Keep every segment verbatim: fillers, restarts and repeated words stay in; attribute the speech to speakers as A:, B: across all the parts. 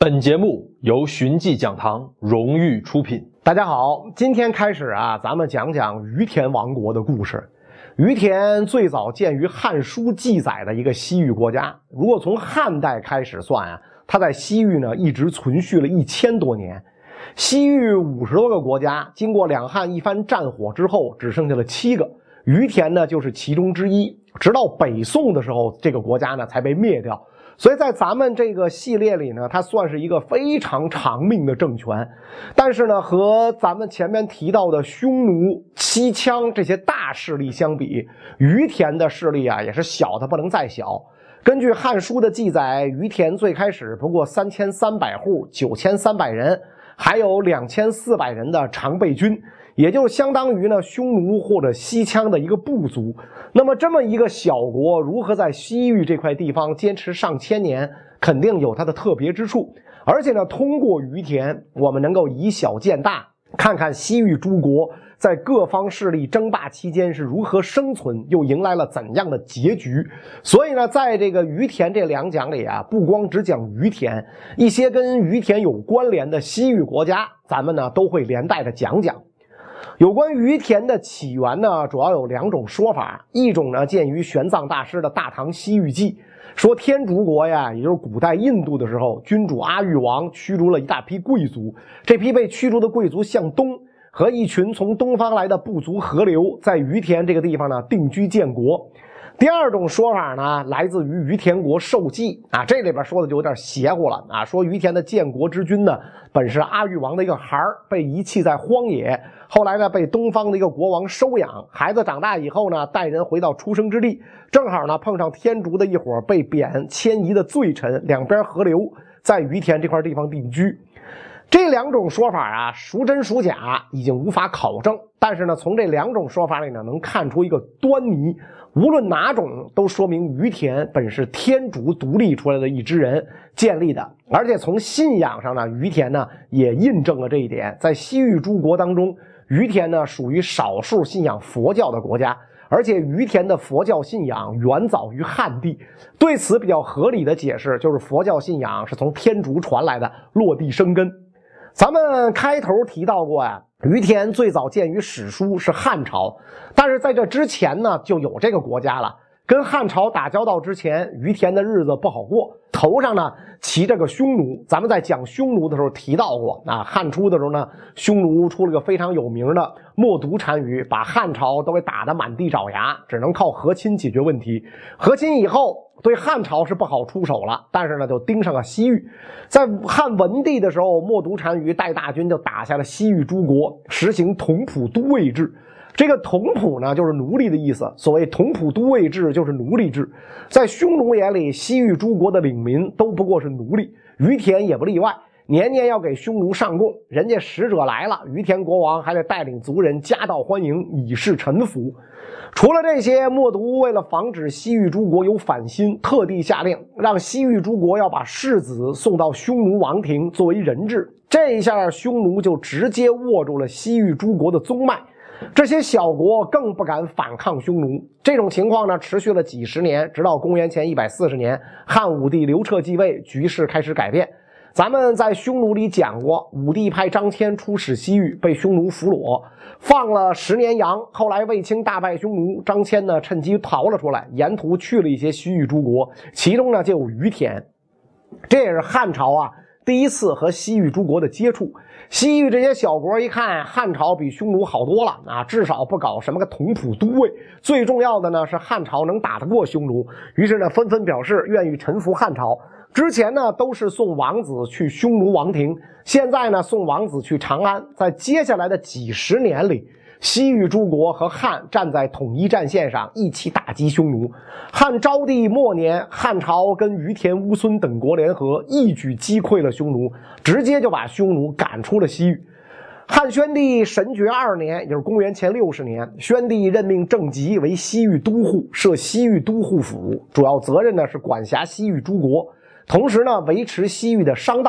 A: 本节目由寻迹讲堂荣誉出品。
B: 大家好，今天开始啊，咱们讲讲于田王国的故事。于田最早见于《汉书》记载的一个西域国家，如果从汉代开始算啊，它在西域呢一直存续了一千多年。西域五十多个国家，经过两汉一番战火之后，只剩下了七个，于田呢就是其中之一。直到北宋的时候，这个国家呢才被灭掉。所以在咱们这个系列里呢，它算是一个非常长命的政权。但是呢，和咱们前面提到的匈奴、西羌这些大势力相比，于田的势力啊也是小的不能再小。根据《汉书》的记载，于田最开始不过三千三百户，九千三百人，还有两千四百人的常备军，也就相当于呢匈奴或者西羌的一个部族。那么这么一个小国如何在西域这块地方坚持上千年，肯定有它的特别之处。而且呢，通过于田，我们能够以小见大，看看西域诸国在各方势力争霸期间是如何生存，又迎来了怎样的结局。所以呢，在这个于田这两讲里啊，不光只讲于田，一些跟于田有关联的西域国家，咱们呢都会连带的讲讲。有关于田的起源呢，主要有两种说法。一种呢，见于玄奘大师的《大唐西域记》，说天竺国呀，也就是古代印度的时候，君主阿育王驱逐了一大批贵族，这批被驱逐的贵族向东，和一群从东方来的部族合流，在于田这个地方呢定居建国。第二种说法呢，来自于于田国受记啊，这里边说的就有点邪乎了啊，说于田的建国之君呢，本是阿育王的一个孩儿，被遗弃在荒野，后来呢被东方的一个国王收养，孩子长大以后呢，带人回到出生之地，正好呢碰上天竺的一伙被贬迁移的罪臣，两边合流，在于田这块地方定居。这两种说法啊，孰真孰假已经无法考证，但是呢，从这两种说法里呢，能看出一个端倪。无论哪种都说明于田本是天竺独立出来的一支人建立的，而且从信仰上呢，于田呢也印证了这一点。在西域诸国当中，于田呢属于少数信仰佛教的国家，而且于田的佛教信仰远早于汉地。对此比较合理的解释就是佛教信仰是从天竺传来的，落地生根。咱们开头提到过呀，于田最早见于史书，是汉朝，但是在这之前呢就有这个国家了。跟汉朝打交道之前，于田的日子不好过，头上呢骑着个匈奴。咱们在讲匈奴的时候提到过啊，汉初的时候呢，匈奴出了个非常有名的冒顿单于，把汉朝都给打得满地找牙，只能靠和亲解决问题。和亲以后，对汉朝是不好出手了，但是呢就盯上了西域。在汉文帝的时候，冒顿单于带大军就打下了西域诸国，实行统普都尉制。这个统普呢就是奴隶的意思，所谓统普都尉制就是奴隶制。在匈奴眼里，西域诸国的领民都不过是奴隶，于田也不例外，年年要给匈奴上贡。人家使者来了，于田国王还得带领族人夹道欢迎，以示臣服。除了这些，冒顿为了防止西域诸国有反心，特地下令让西域诸国要把世子送到匈奴王庭作为人质。这一下匈奴就直接握住了西域诸国的宗脉，这些小国更不敢反抗匈奴。这种情况呢持续了几十年，直到公元前一百四十年，汉武帝刘彻继位，局势开始改变。咱们在匈奴里讲过，武帝派张骞出使西域，被匈奴俘虏，放了十年羊。后来卫青大败匈奴，张骞呢趁机逃了出来，沿途去了一些西域诸国，其中呢就有于田。这也是汉朝啊第一次和西域诸国的接触。西域这些小国一看汉朝比匈奴好多了啊，至少不搞什么个统普都尉，最重要的呢是汉朝能打得过匈奴，于是呢纷纷表示愿意臣服汉朝。之前呢都是送王子去匈奴王庭，现在呢送王子去长安。在接下来的几十年里，西域诸国和汉站在统一战线上，一起打击匈奴。汉昭帝末年，汉朝跟于田、乌孙等国联合，一举击溃了匈奴，直接就把匈奴赶出了西域。汉宣帝神爵二年，也就是公元前六十年，宣帝任命郑吉为西域都护，设西域都护府，主要责任呢是管辖西域诸国，同时呢维持西域的商道。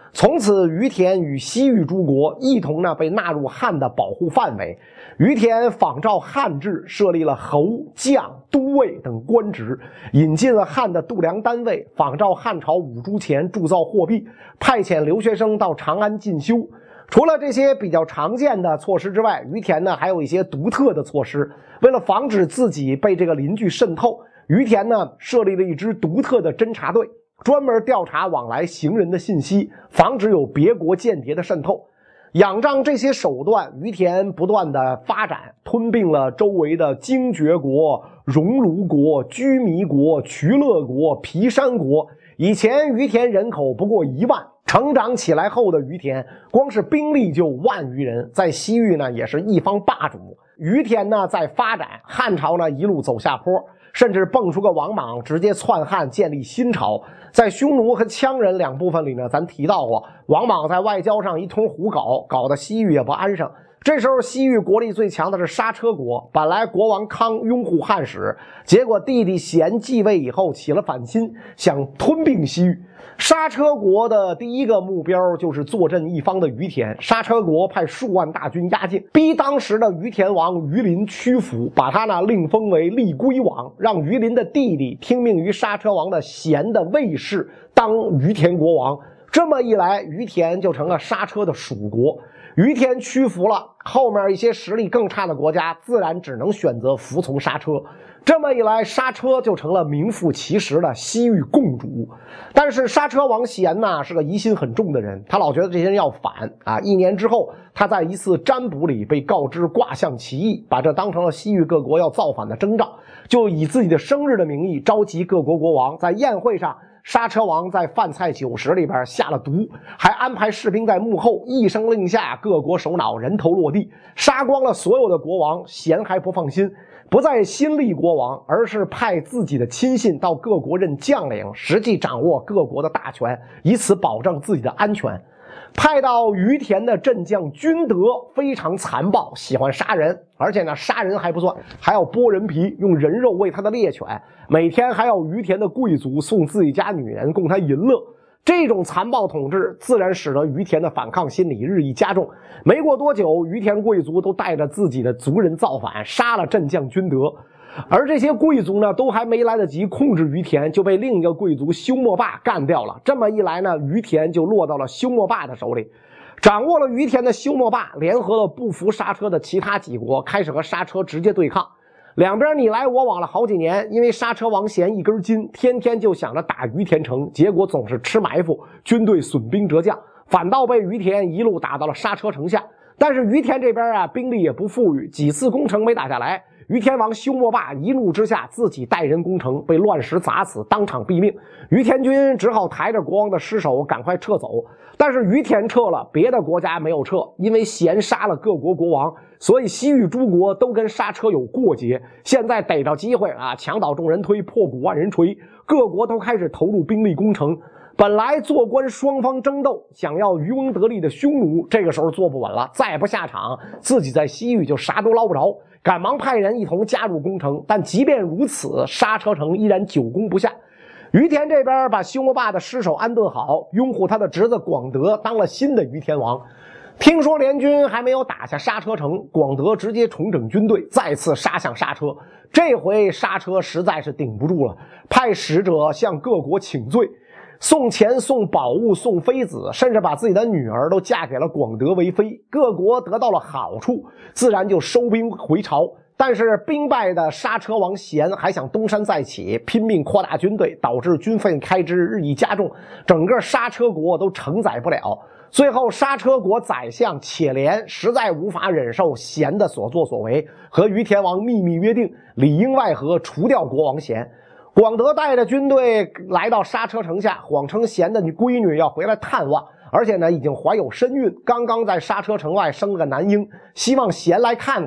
B: 从此于田与西域诸国一同呢被纳入汉的保护范围。于田仿照汉制，设立了侯、将、都尉等官职，引进了汉的度量单位，仿照汉朝五铢钱铸造货币，派遣留学生到长安进修。除了这些比较常见的措施之外，于田呢还有一些独特的措施。为了防止自己被这个邻居渗透，于田呢设立了一支独特的侦察队，专门调查往来行人的信息，防止有别国间谍的渗透。仰仗这些手段，于田不断的发展，吞并了周围的精绝国、熔炉国、居弥国、渠勒国、皮山国。以前于田人口不过一万，成长起来后的于田光是兵力就万余人，在西域呢也是一方霸主。于田呢在发展，汉朝呢一路走下坡，甚至蹦出个王莽，直接篡汉建立新朝。在匈奴和羌人两部分里呢，咱提到过，王莽在外交上一通胡搞，搞得西域也不安生。这时候西域国力最强的是莎车国，本来国王康拥护汉使，结果弟弟咸继位以后起了反心，想吞并西域。莎车国的第一个目标就是坐镇一方的于田，莎车国派数万大军压境，逼当时的于田王于林屈服，把他呢令封为立归王，让于林的弟弟听命于莎车王的咸的卫士当于田国王。这么一来，于田就成了莎车的属国。于田屈服了，后面一些实力更差的国家自然只能选择服从莎车。这么一来，莎车就成了名副其实的西域共主。但是莎车王咸呢是个疑心很重的人，他老觉得这些人要反啊。一年之后，他在一次占卜里被告知卦象奇异，把这当成了西域各国要造反的征兆，就以自己的生日的名义召集各国国王，在宴会上，莎车王在饭菜酒食里边下了毒，还安排士兵在幕后一声令下，各国首脑人头落地，杀光了所有的国王。咸还不放心，不再新立国王，而是派自己的亲信到各国任将领，实际掌握各国的大权，以此保证自己的安全。派到于田的镇将君德非常残暴，喜欢杀人，而且呢杀人还不算，还要剥人皮，用人肉喂他的猎犬，每天还要于田的贵族送自己家女人供他淫乐。这种残暴统治自然使得于田的反抗心理日益加重。没过多久，于田贵族都带着自己的族人造反，杀了镇将君德。而这些贵族呢，都还没来得及控制于田，就被另一个贵族休谟霸干掉了。这么一来呢，于田就落到了休谟霸的手里。掌握了于田的休谟霸联合了不服莎车的其他几国，开始和莎车直接对抗。两边你来我往了好几年，因为莎车王咸一根筋，天天就想着打于田城，结果总是吃埋伏，军队损兵折将，反倒被于田一路打到了莎车城下。但是于田这边啊，兵力也不富裕，几次攻城没打下来。于田王休谟霸一怒之下自己带人攻城，被乱石砸死，当场毙命。于田军只好抬着国王的尸首赶快撤走。但是于田撤了，别的国家没有撤，因为咸杀了各国国王，所以西域诸国都跟莎车有过节。现在逮着机会啊，墙倒众人推，破鼓万人锤，各国都开始投入兵力攻城。本来做官双方争斗，想要渔翁得利的匈奴，这个时候坐不稳了，再不下场，自己在西域就啥都捞不着，赶忙派人一同加入攻城。但即便如此，莎车城依然久攻不下。于田这边把休谟霸的尸首安顿好，拥护他的侄子广德当了新的于田王。听说联军还没有打下莎车城，广德直接重整军队，再次杀向莎车。这回莎车实在是顶不住了，派使者向各国请罪，送钱送宝物送妃子，甚至把自己的女儿都嫁给了广德为妃。各国得到了好处，自然就收兵回朝。但是兵败的莎车王咸还想东山再起，拼命扩大军队，导致军费开支日益加重，整个莎车国都承载不了。最后莎车国宰相且连实在无法忍受咸的所作所为，和于田王秘密约定，里应外合除掉国王咸。广德带着军队来到莎车城下，谎称咸的闺女要回来探望，而且呢已经怀有身孕，刚刚在莎车城外生了个男婴，希望咸来看看。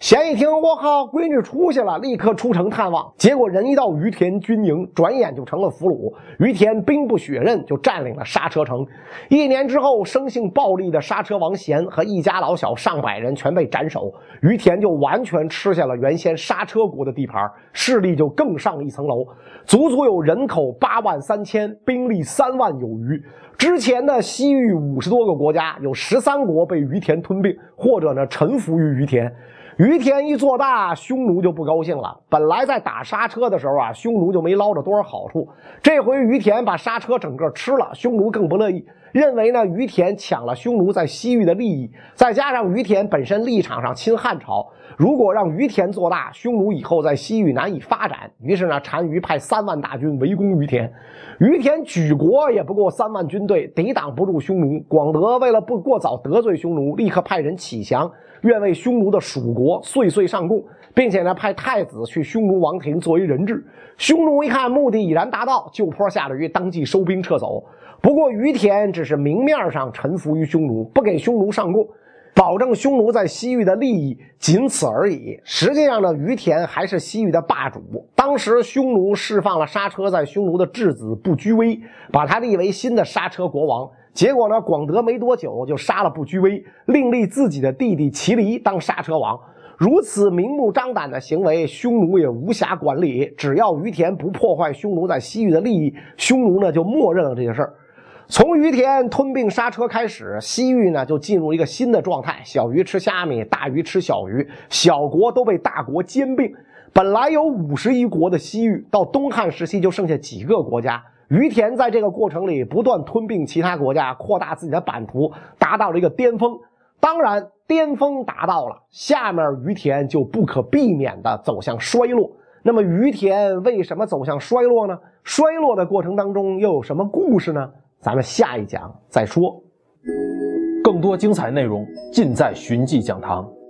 B: 贤一听，我靠，闺女出息了，立刻出城探望。结果人一到于田军营，转眼就成了俘虏。于田兵不血刃，就占领了刹车城。一年之后，生性暴力的刹车王贤和一家老小上百人全被斩首。于田就完全吃下了原先刹车国的地盘，势力就更上一层楼，足足有人口八万三千，兵力三万有余。之前的西域五十多个国家，有十三国被于田吞并，或者呢臣服于于田。于田一做大，匈奴就不高兴了。本来在打刹车的时候啊，匈奴就没捞着多少好处。这回于田把刹车整个吃了，匈奴更不乐意，认为呢于田抢了匈奴在西域的利益，再加上于田本身立场上亲汉朝，如果让于田做大，匈奴以后在西域难以发展。于是呢，单于派三万大军围攻于田。于田举国也不过三万军队，抵挡不住匈奴。广德为了不过早得罪匈奴，立刻派人启降，愿为匈奴的属国岁岁上贡，并且呢派太子去匈奴王庭作为人质。匈奴一看目的已然达到，就坡下驴，当即收兵撤走。不过于田只是明面上臣服于匈奴，不给匈奴上贡，保证匈奴在西域的利益，仅此而已。实际上呢，于田还是西域的霸主。当时匈奴释放了刹车在匈奴的质子不居威，把他立为新的刹车国王。结果呢，广德没多久就杀了不居威，另立自己的弟弟齐黎当刹车王。如此明目张胆的行为，匈奴也无暇管理。只要于田不破坏匈奴在西域的利益，匈奴呢就默认了这些事儿。从于田吞并刹车开始，西域呢就进入一个新的状态，小鱼吃虾米，大鱼吃小鱼，小国都被大国兼并。本来有五十一国的西域，到东汉时期就剩下几个国家。于田在这个过程里不断吞并其他国家，扩大自己的版图，达到了一个巅峰。当然，巅峰达到了，下面于田就不可避免地走向衰落。那么于田为什么走向衰落呢？衰落的过程当中又有什么故事呢？咱们下一讲再说。
A: 更多精彩内容尽在寻迹讲堂。